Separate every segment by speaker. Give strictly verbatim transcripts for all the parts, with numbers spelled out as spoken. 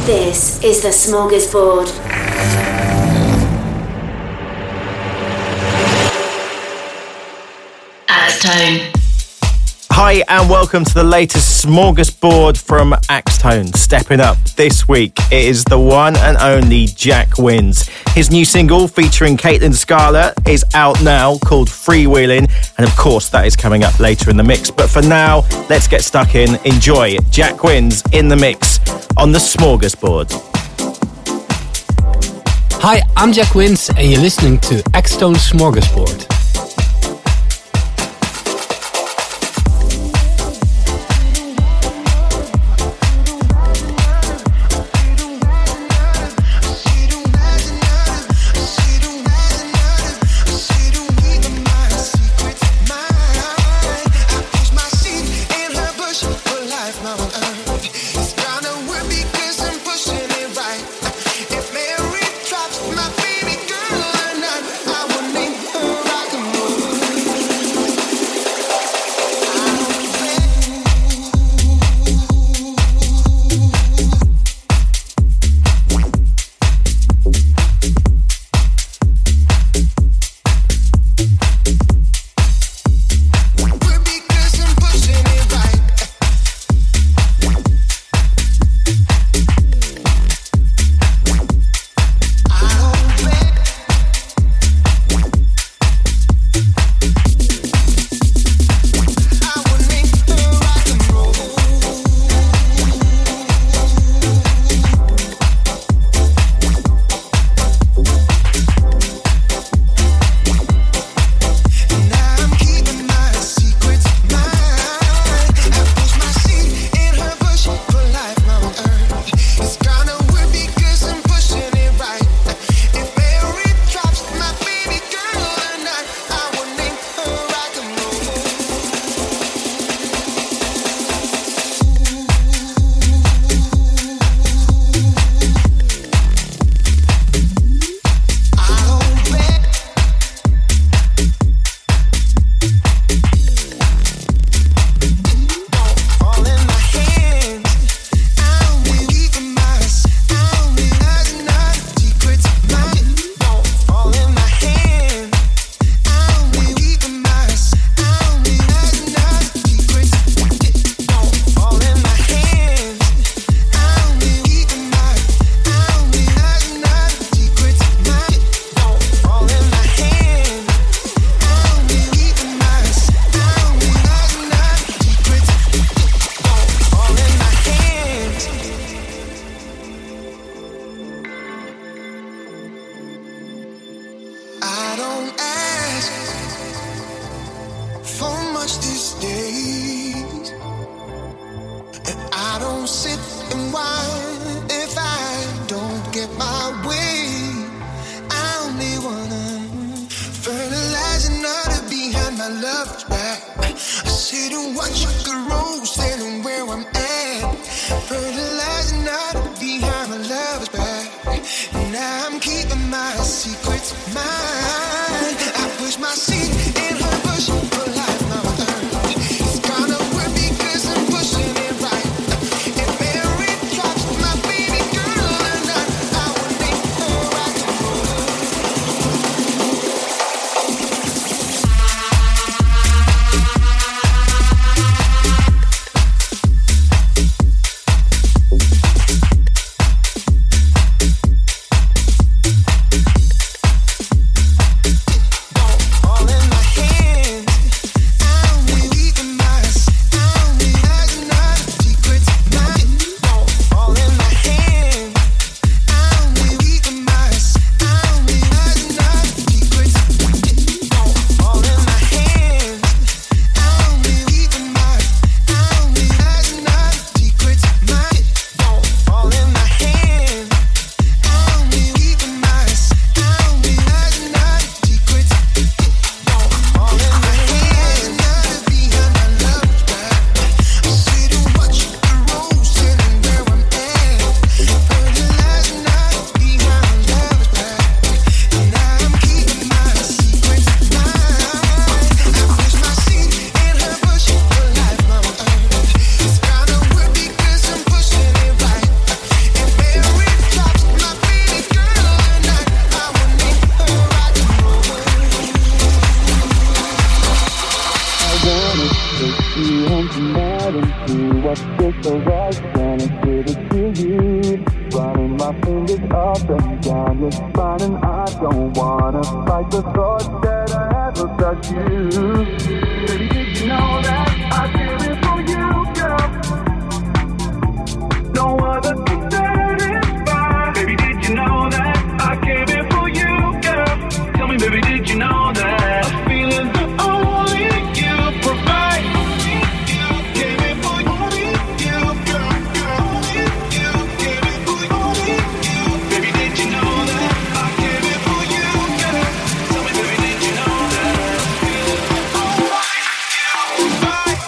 Speaker 1: This is the Smorgasbord. Axtone.
Speaker 2: Hi and welcome to the latest Smorgasbord from Axtone. Stepping up this week, it is the one and only Jack Wins. His new single featuring Caitlin Scarlett is out now, called Freewheeling, and of course that is coming up later in the mix. But for now, let's get stuck in. Enjoy Jack Wins in the mix on the Smorgasbord.
Speaker 3: Hi, I'm Jack Wins and you're listening to Axtone Smorgasbord.
Speaker 4: fine and I don't wanna fight the thought that I have about you. Baby, did you know that I did it for you, girl? No other can satisfy. Baby, did you know that I gave it for you, girl? Tell me, baby, did you know that a feeling that only you provide? Gave it for you, girl, girl. You gave it for you. Baby, did you know that I gave it for you, girl? Tell me, baby, did you know that a feeling that only you provide?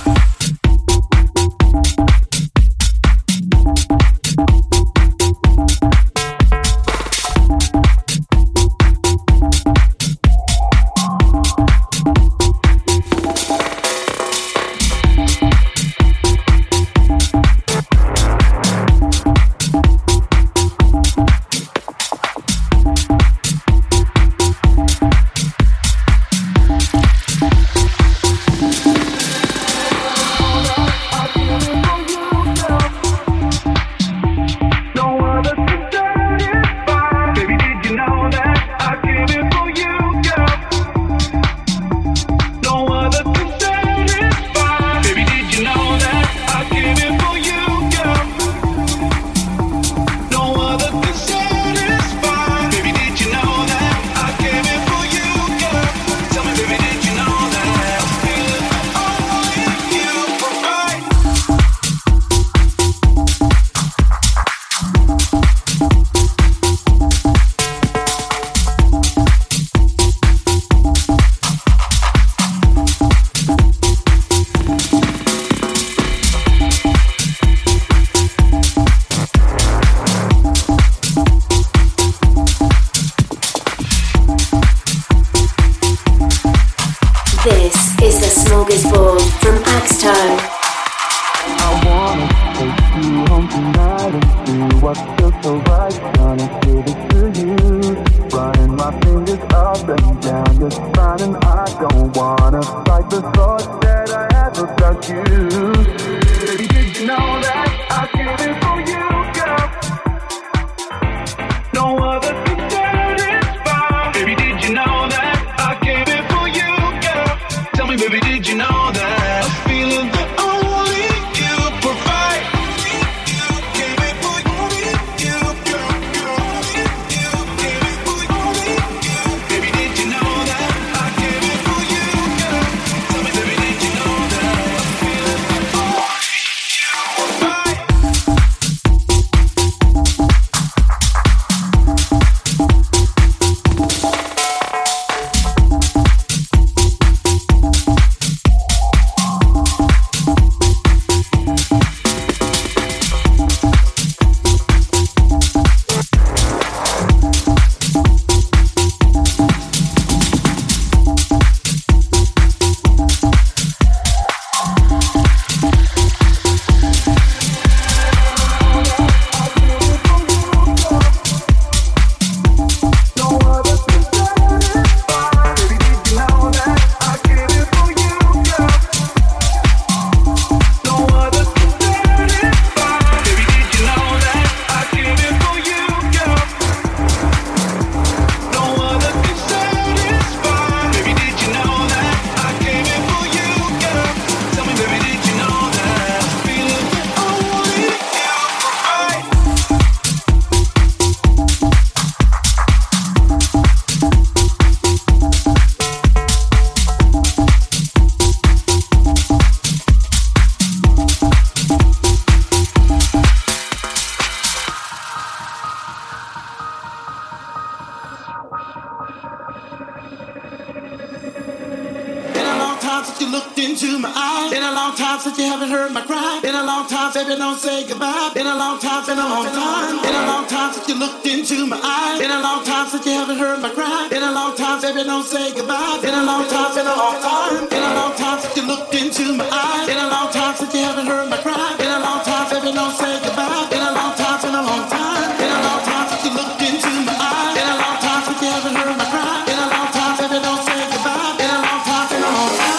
Speaker 5: Baby, don't say goodbye. Been a long time, been a long time. Been a long time since you looked into my eyes. Been a long time since you haven't heard my cry. Been a long time, baby, don't say goodbye. Been a long time, been a long time. Been a long time since you looked into my eyes. Been a long time since you haven't heard my cry. Been a long time, baby, don't say goodbye. Been a long time, been a long time. Been a long time since you looked into my eyes. Been a long time since you haven't heard my cry. Been a long time, baby, don't say goodbye. Been a long time, been a long time.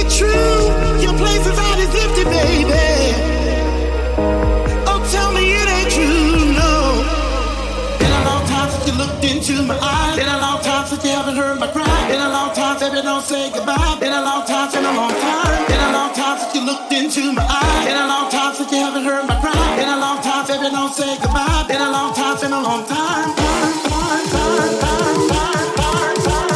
Speaker 5: Say goodbye. Been a long time, been a long time. Been a long time since you looked into my eyes. Been a long time since you haven't heard my cry. Been a long time, baby, don't say goodbye. Been a long time, been a long time. time, time, time, time, time, time, time.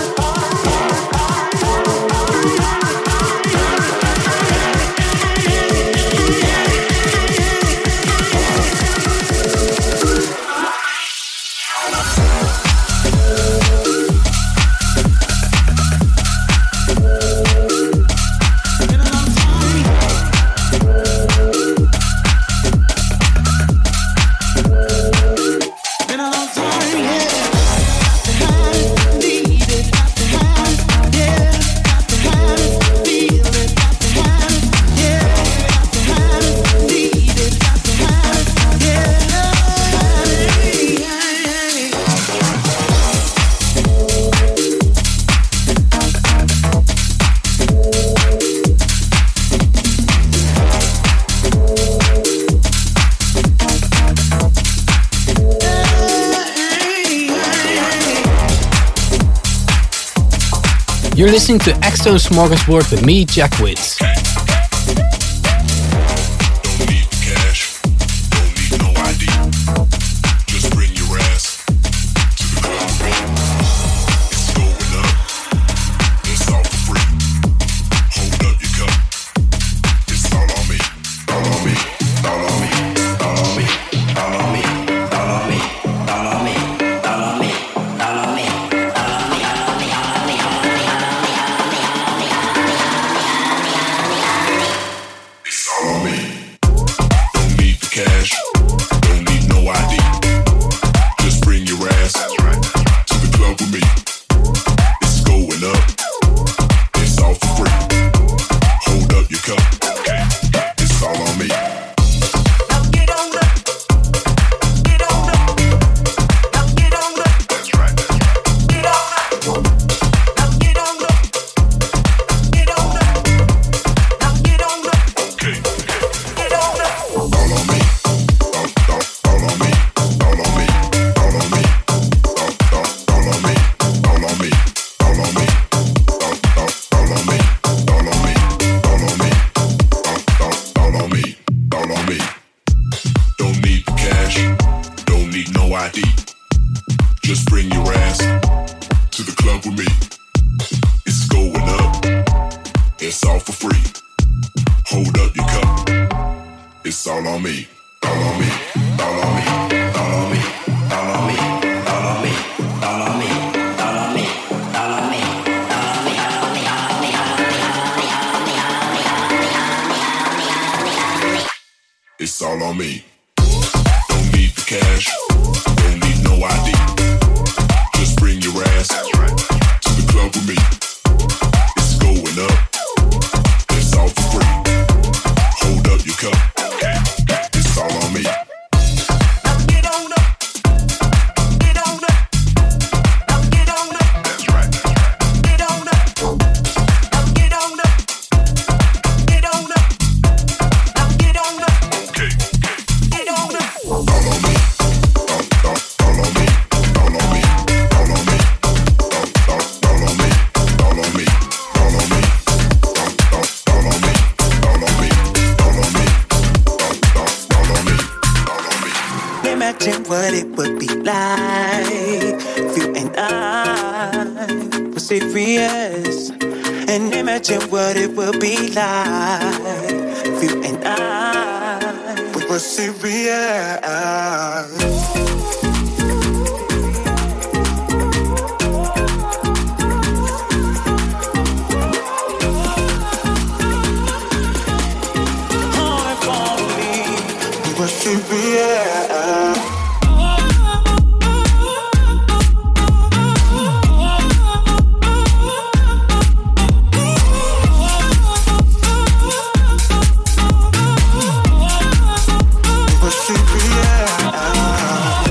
Speaker 3: You're listening to X-Tone Smorgasbord with me, Jack Wins.
Speaker 6: It's all on me. Don't need the cash, don't need no I D. Just bring your ass to the club with me. It's going up, it's all for free. Hold up your cup, it's all on me.
Speaker 7: What it would be like if you and I were serious. And imagine what it would be like if you and I we were serious. Serious. But she be out.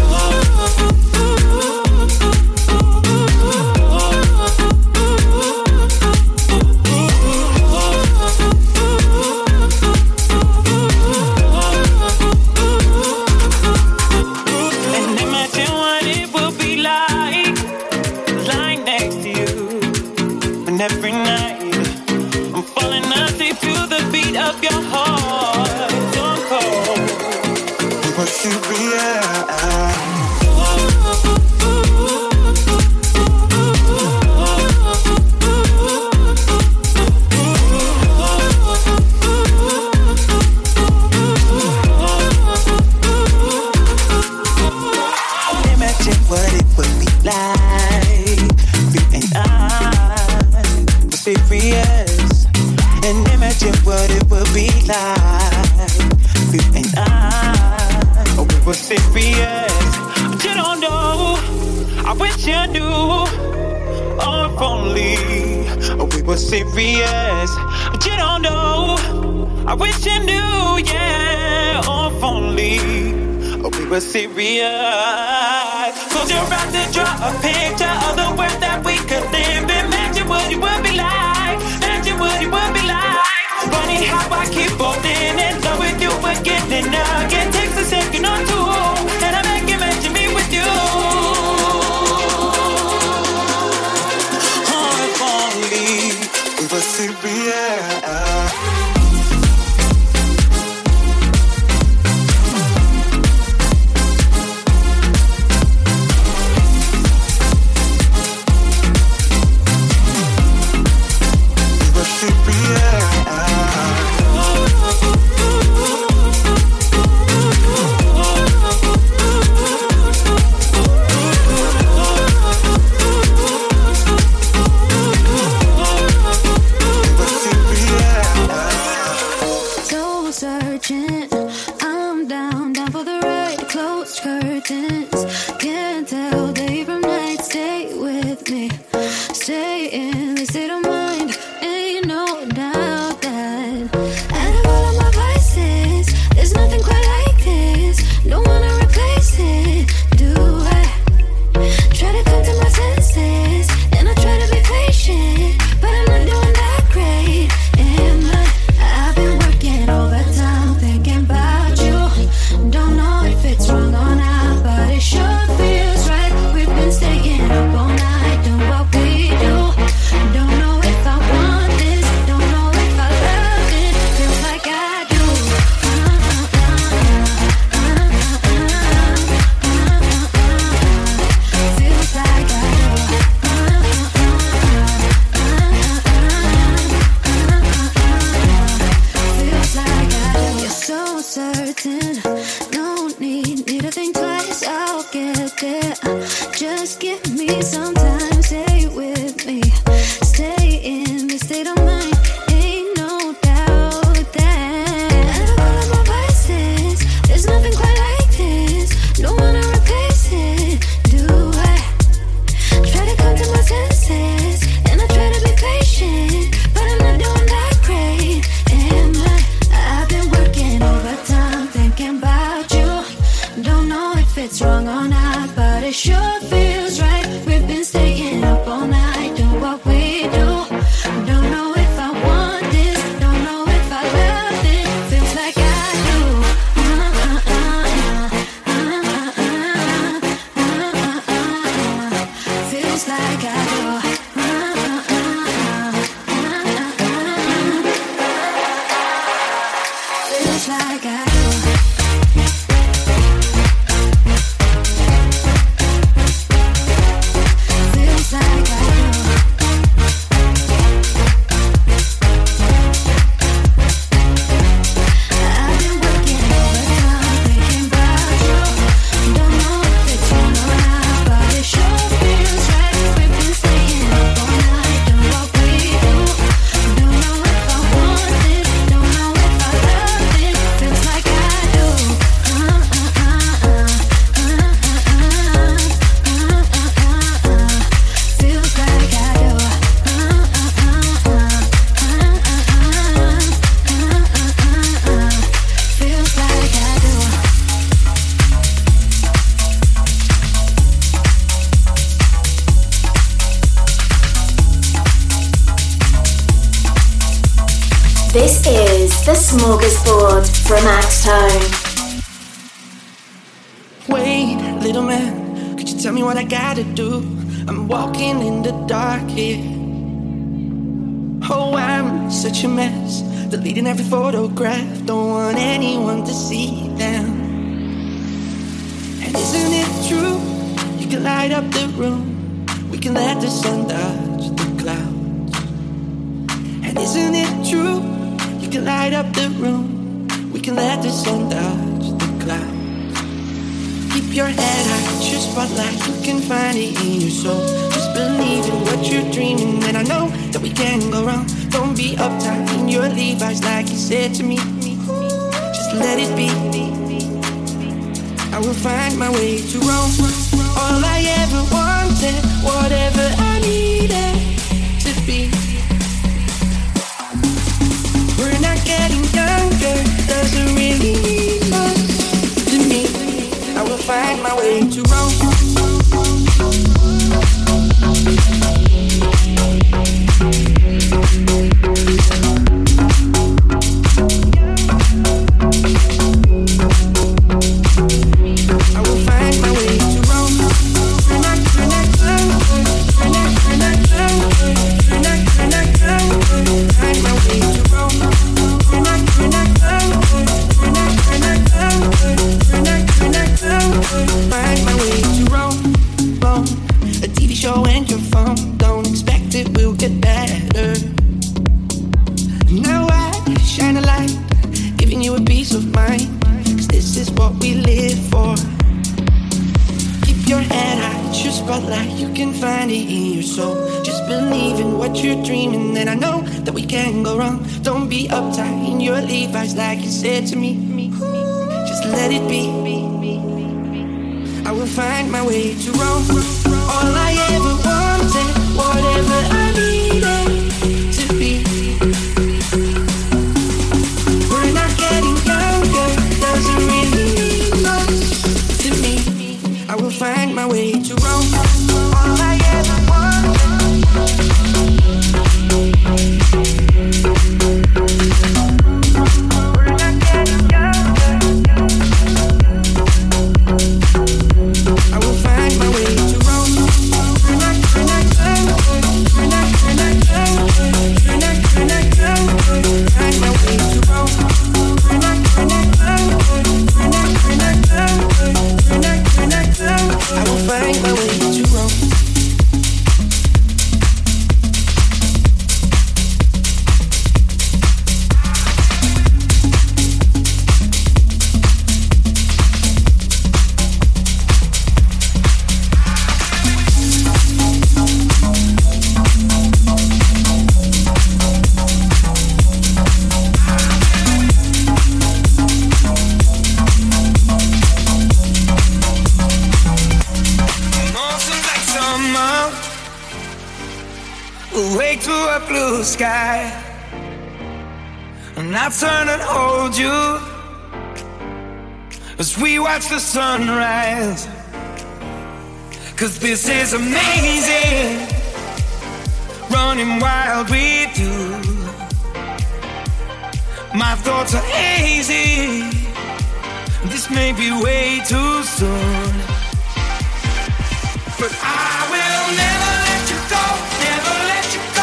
Speaker 7: serious and imagine what it would be like. You and I, oh, we were serious. But you don't know. I wish you knew. Oh, if only oh, we were serious. But you don't know. I wish you knew, yeah. Oh, if only oh, we were serious. Close your eyes and draw a picture of the world that we could live in. Imagine what it would be like. Imagine what it would be like. Funny how I keep falling in love with you again and again. Takes a second or two, and I make imagine me with you. Oh, if only we were serious.
Speaker 1: This is the Smorgasbord from Axtone.
Speaker 8: Wait, little man, could you tell me what I gotta do? I'm walking in the dark here. Oh, I'm such a mess, deleting every photograph. Don't want anyone to see them. And isn't it true? You can light up the room. We can let the sun touch the clouds. And isn't it true? You can light up the room. We can let the sun touch the clouds. Keep your head high, your spotlight. You can find it in your soul. Just believe in what you're dreaming. And I know know that we can't go wrong. Don't be uptight in your Levi's like you said to me. Just let it be. I will find my way to Rome. All I ever wanted, whatever I needed to be. We're not getting younger, doesn't really mean much to me. I will find my way to Rome. Like you said to me, just let it be. I will find my way to Rome. All I ever wanted, whatever I needed to be. We're not getting younger, doesn't really mean much to me. I will find my way to Rome. All I ever wanted.
Speaker 9: Sky, and I'll turn and hold you as we watch the sunrise. 'Cause this is amazing, running wild with you. My thoughts are hazy, this may be way too soon, but I will never let you go, never let you go.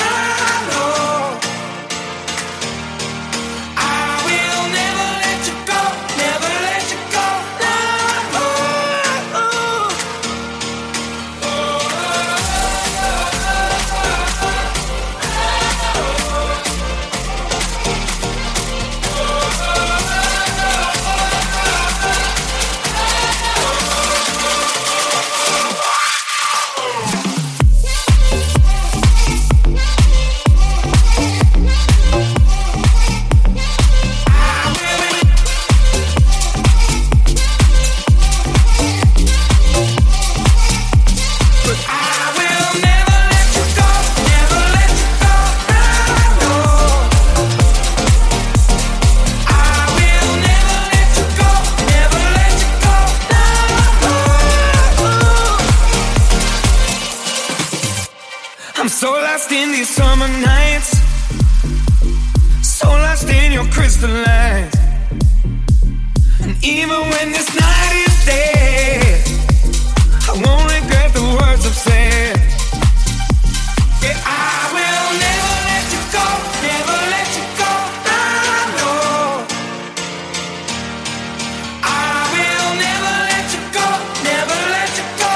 Speaker 9: So lost in these summer nights, so lost in your crystal eyes. And even when this night is dead, I won't regret the words I've said. Yeah, I will never let you go, never let you go. I know I will never let you go, never let you go.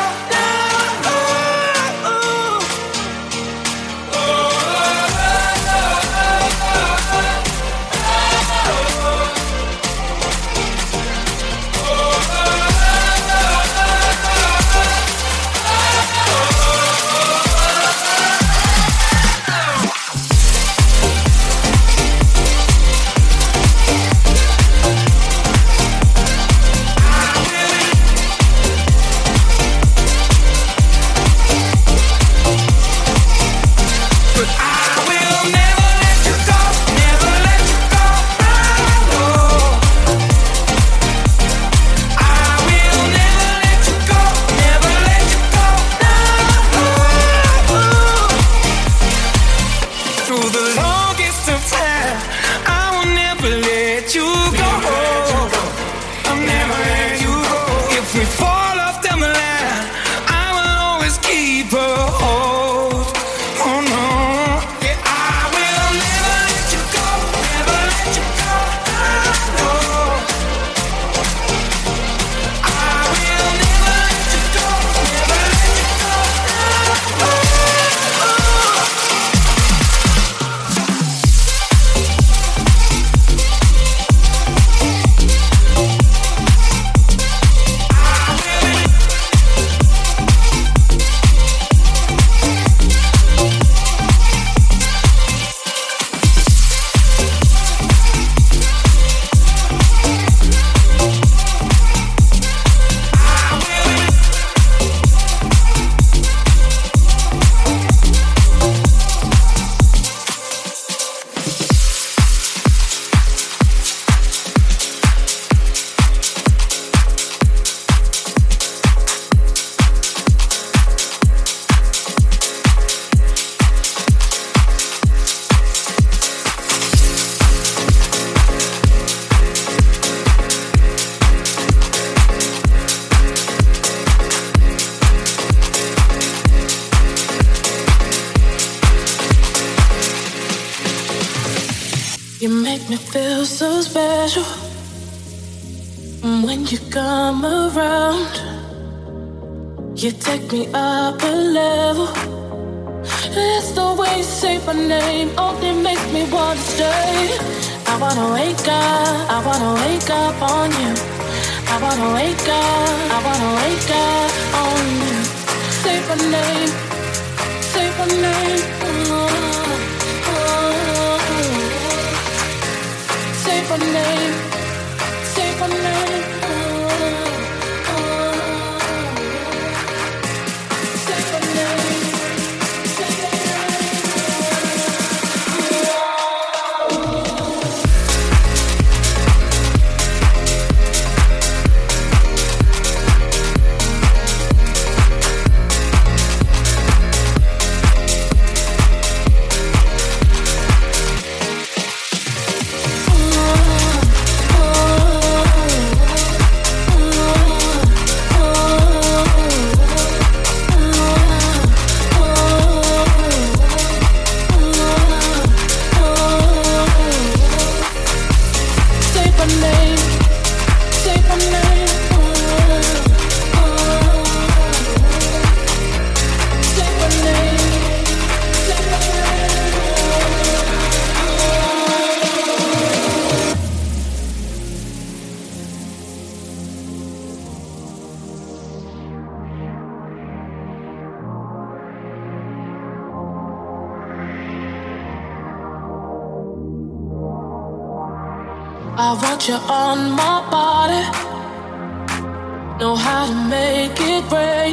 Speaker 10: You make me feel so special when you come around. You take me up a level. It's the way you say my name only makes me wanna stay. I wanna wake up, I wanna wake up on you. I wanna wake up, I wanna wake up on you. Say my name, say my name. Oh, oh, oh. Say my name, say my name. Oh, oh. Say my name, say my I want you on my body. Know how to make it rain.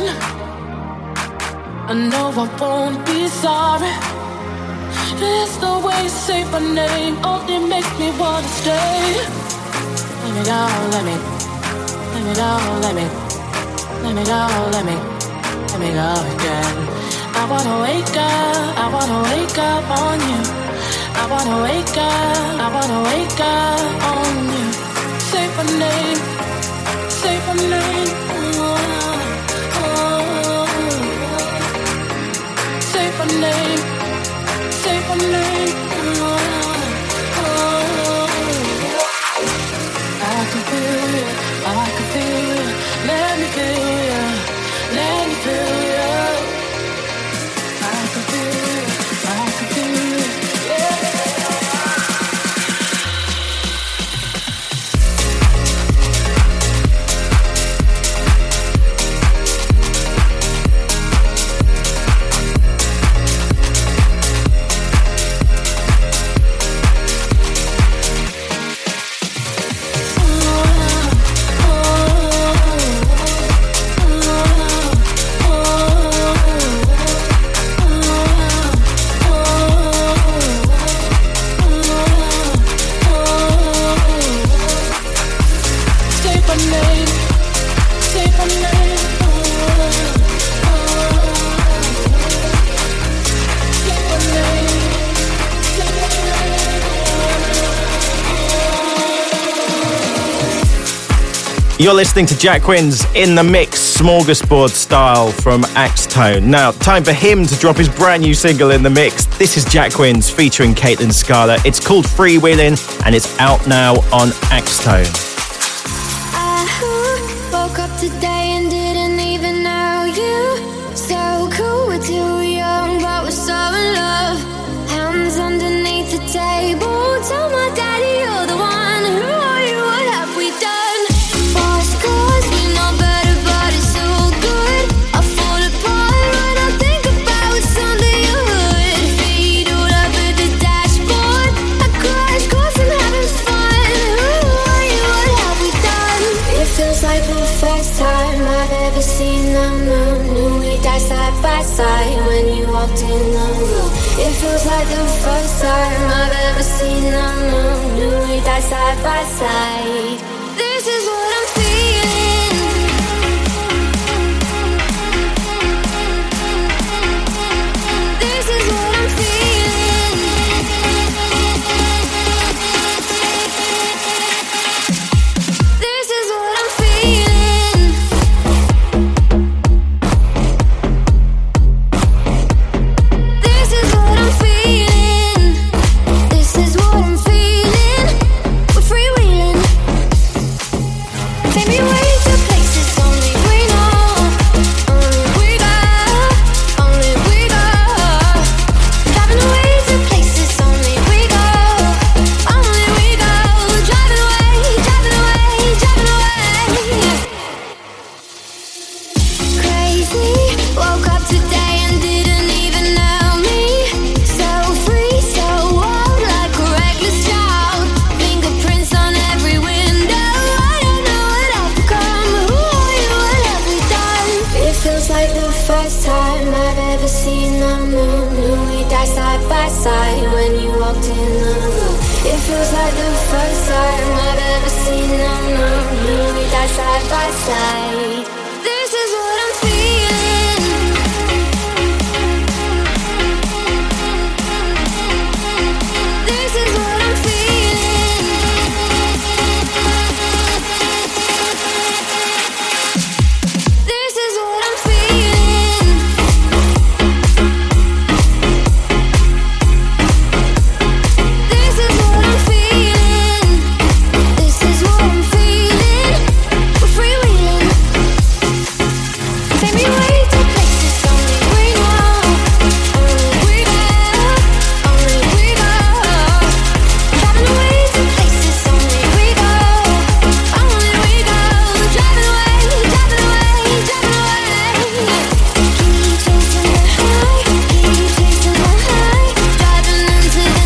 Speaker 10: I know I won't be sorry. It's the way you say my name only makes me wanna stay. Let me go, let me, let me go, let me, let me go, let me, let me go again. I wanna wake up, I wanna wake up on you. I wanna wake up, I wanna wake up on you. Say my name, say my name. Oh, oh, oh. Say my name, say my name. Oh, oh. I can feel you, I can feel you. Let me feel you, let me feel you. I can feel you, I can feel you.
Speaker 2: You're listening to Jack Wins in the mix, smorgasbord style from Axtone. Now, time for him to drop his brand new single in the mix. This is Jack Wins featuring Caitlin Scala. It's called Freewheeling and it's out now on Axtone.
Speaker 11: I woke up today and didn't even know you. So cool, we're too young, but we're so in love. Hands underneath the table, tell my daddy you're the one. Who are you? What have we done? Side by side when you walked in the room. It feels like the first time I've ever seen the moon. Knew we died side by side. This is what I'm feeling. This is what I'm feeling. This is what I'm feeling. This is what I'm feeling. inside when you walked in the room. It feels like the first time I've ever seen them. We die side by side. This is what I'm feeling. This is what I'm feeling. This is what I'm feeling. This is what I'm feeling. This is what I'm feeling. We're freewheeling. Take me away to places only we know. Only we go. Only we go. Driving away to places only we go. Only we go. Driving away, driving away, driving away. Keep chasing the high, keep chasing the high. Driving into the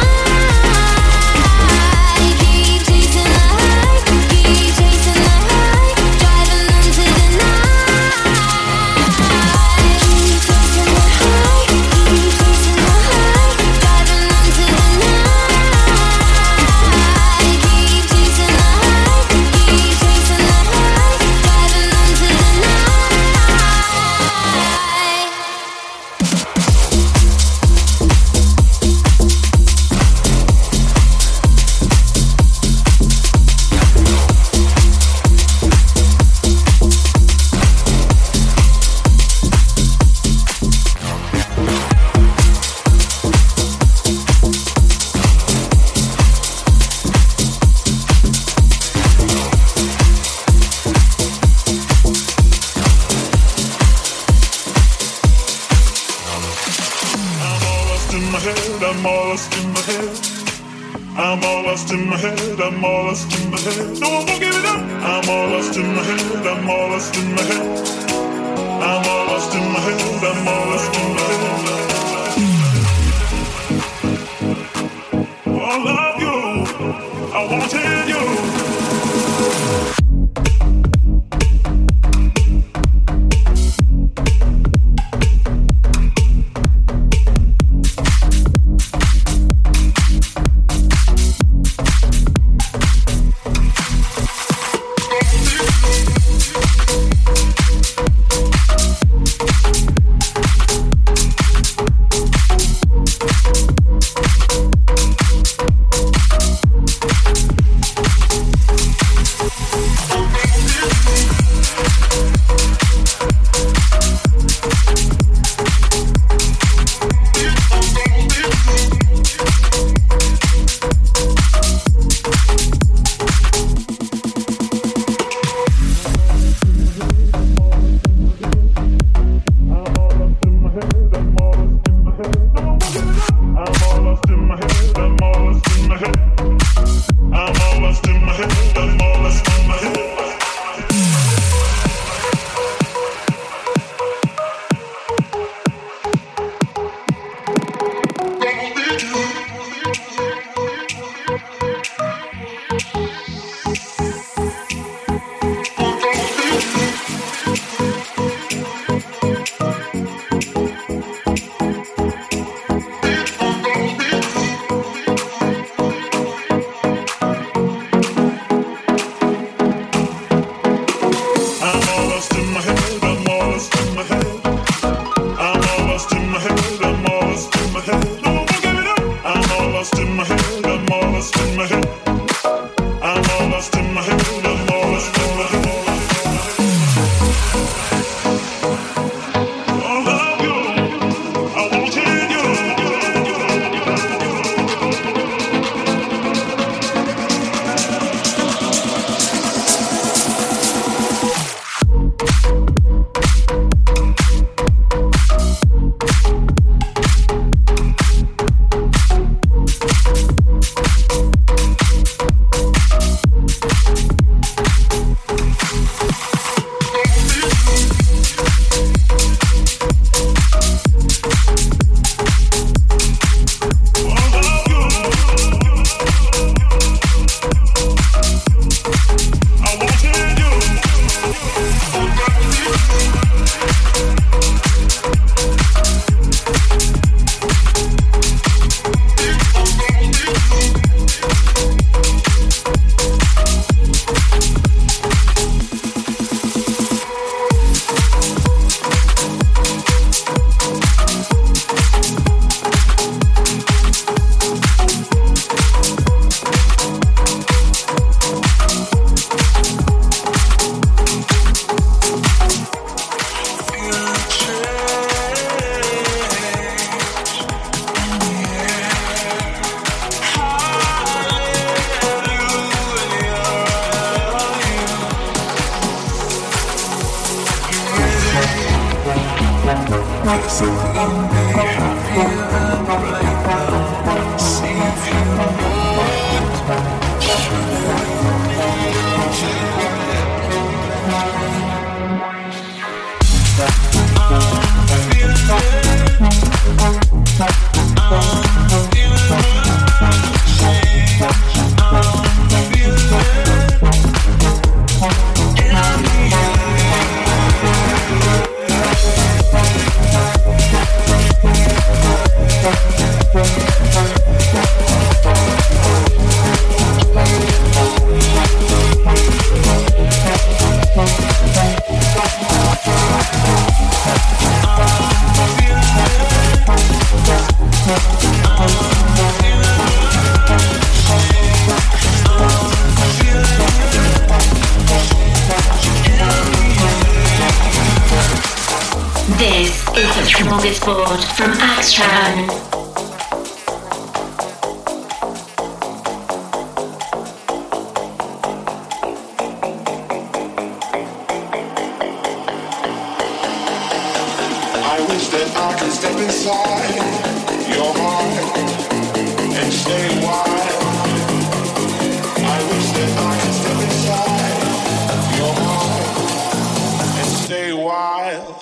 Speaker 11: night. Keep chasing the high, keep chasing the high. Driving into the night. Keep chasing the high, keep chasing the high. Driving into the night. Keep chasing the high, keep chasing the high. Driving into the
Speaker 6: I'm all lost in my head. I'm all lost in my head. I'm all lost in my head. No one won't give it up. I'm all lost in my head. I'm all lost in my head. I'm all lost in my head. I'm all lost in my head. I love you. I wanted you.
Speaker 1: Smorgasbord from Axtone.
Speaker 6: I wish that I could step inside your heart and stay a while. I wish that I could step inside your heart and stay a while.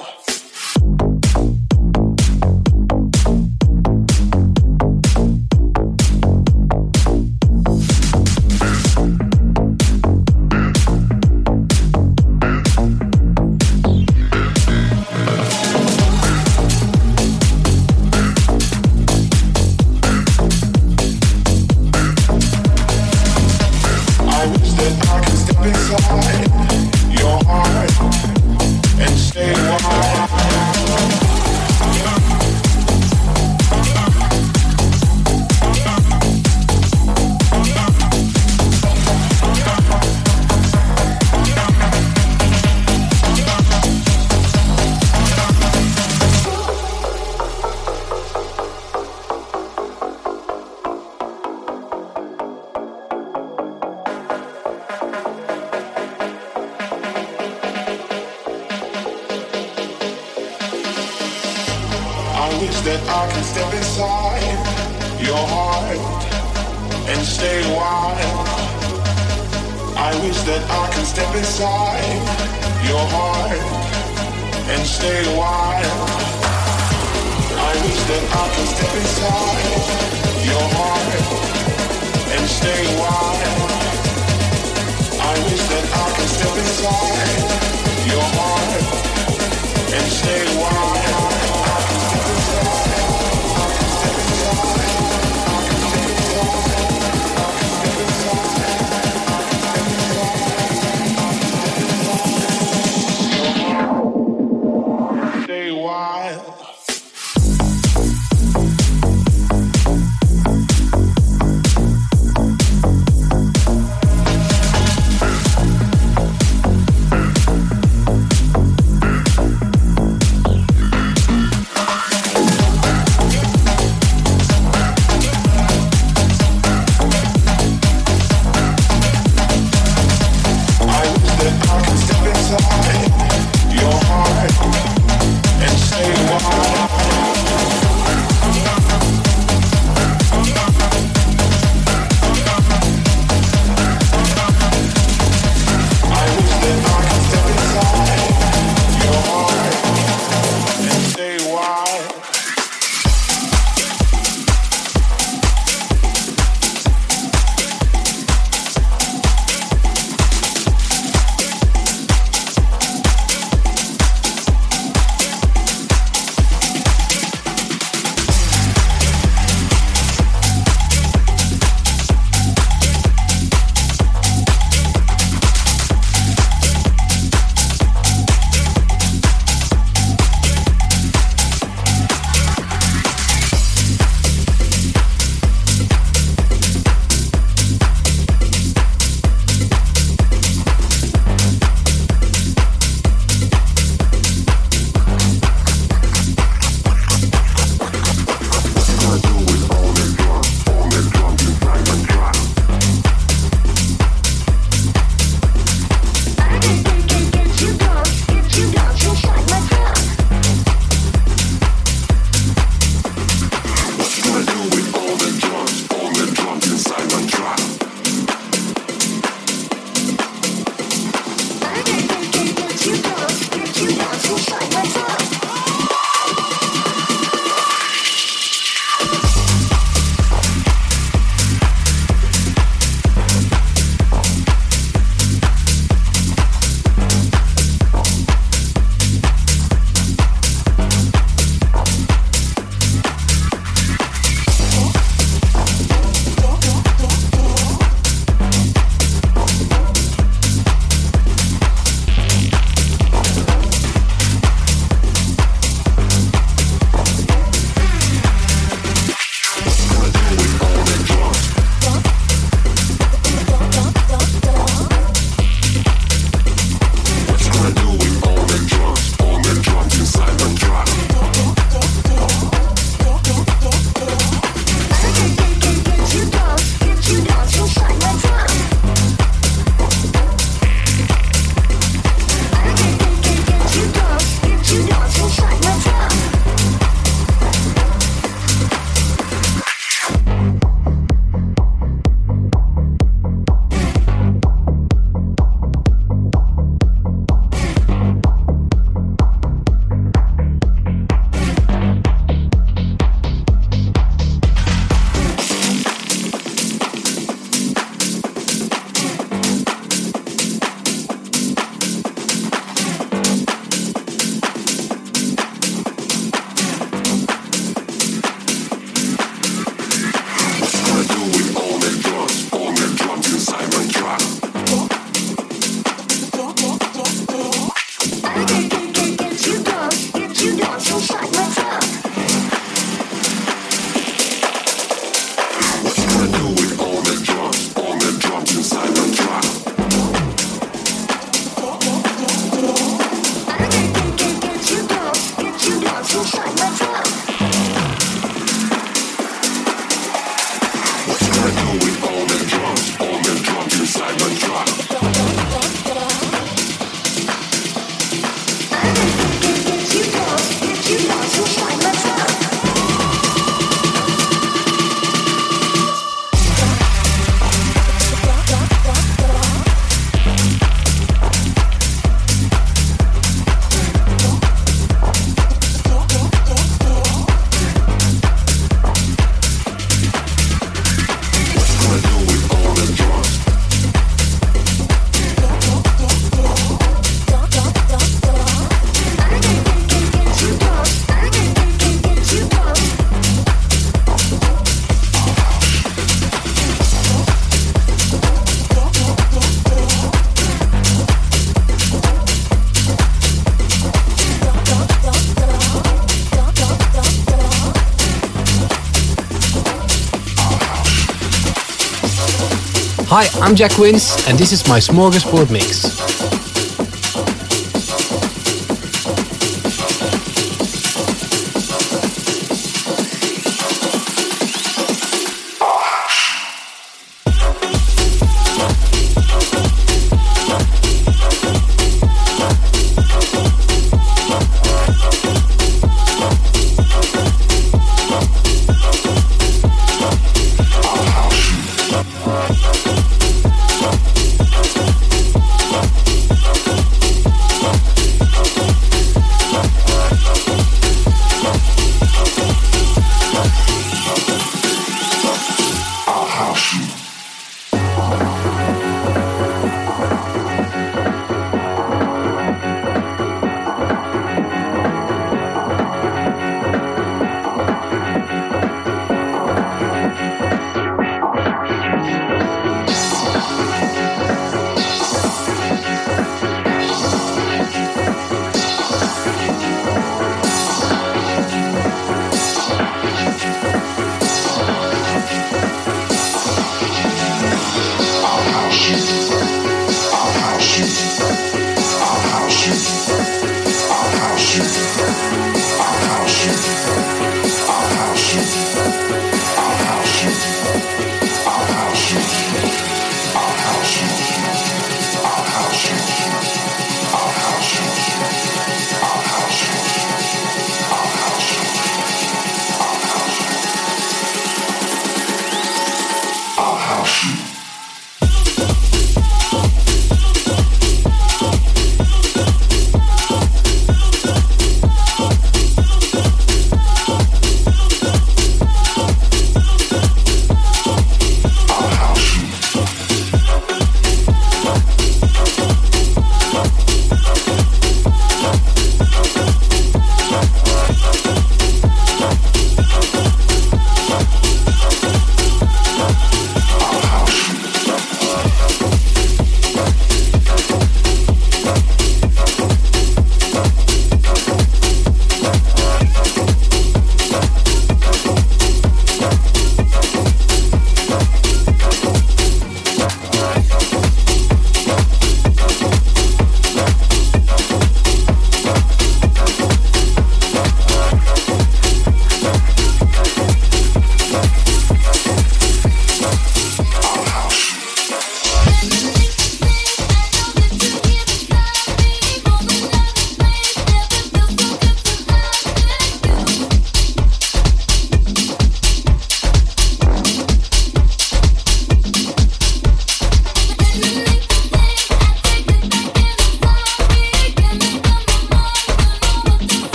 Speaker 3: Hi, I'm Jack Wins, and this is my Smorgasbord Mix.
Speaker 6: I'll house you.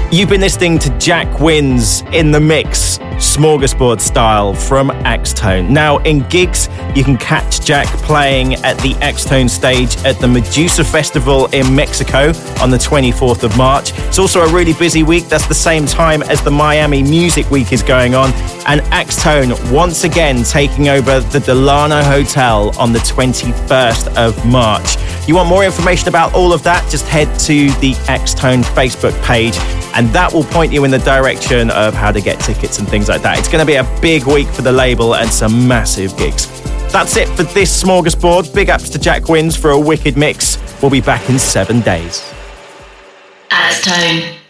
Speaker 2: You've been listening to Jack Wins in the Mix, smorgasbord style from Axtone. Now, in gigs, you can catch Jack playing at the Axtone stage at the Medusa Festival in Mexico on the twenty-fourth of March. It's also a really busy week. That's the same time as the Miami Music Week is going on. And Axtone once again taking over the Delano Hotel on the twenty-first of March. You want more information about all of that? Just head to the Axtone Facebook page, and that will point you in the direction of how to get tickets and things like that. It's going to be a big week for the label and some massive gigs. That's it for this smorgasbord. Big ups to Jack Wins for a wicked mix. We'll be back in seven days.
Speaker 1: Axtone.